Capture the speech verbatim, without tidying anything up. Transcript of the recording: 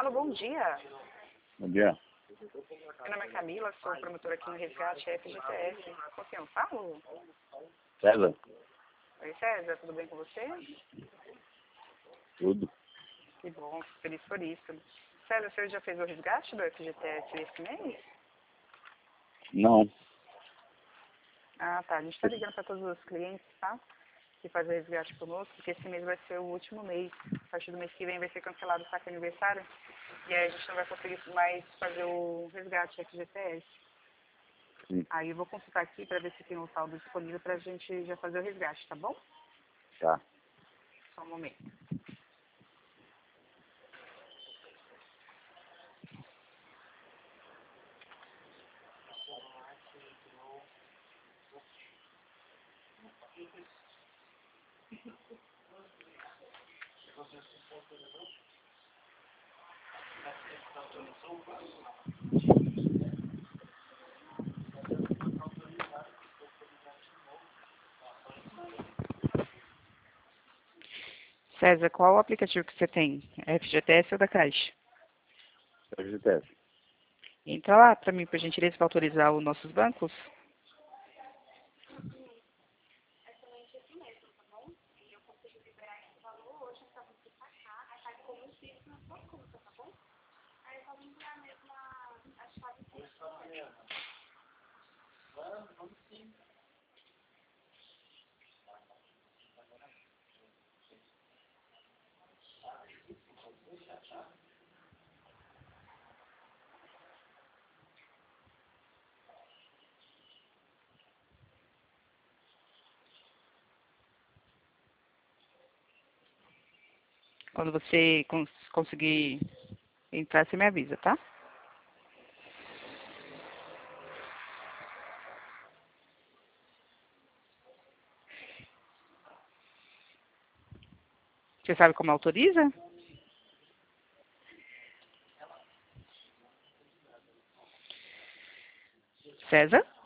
Alô, bom dia. Bom dia. Meu nome é Camila, sou promotora aqui no Resgate F G T S. Com quem eu falo? César? Oi, César, tudo bem com você? Tudo? Que bom, fico feliz por isso. César, você já fez o resgate do F G T S esse mês? Não. Ah, tá. A gente está ligando para todos os clientes, tá? Que fazem resgate conosco, porque esse mês vai ser o último mês. A partir do mês que vem vai ser cancelado o saque aniversário. E aí a gente não vai conseguir mais fazer o resgate F G T S. Sim. Aí eu vou consultar aqui para ver se tem um saldo disponível para a gente já fazer o resgate, tá bom? Tá. Só um momento. César, qual o aplicativo que você tem? F G T S ou da Caixa? F G T S. Entra lá para mim, por gentileza, para autorizar os nossos bancos. Quando você cons conseguir entrar, você me avisa, tá? Você sabe como autoriza? César?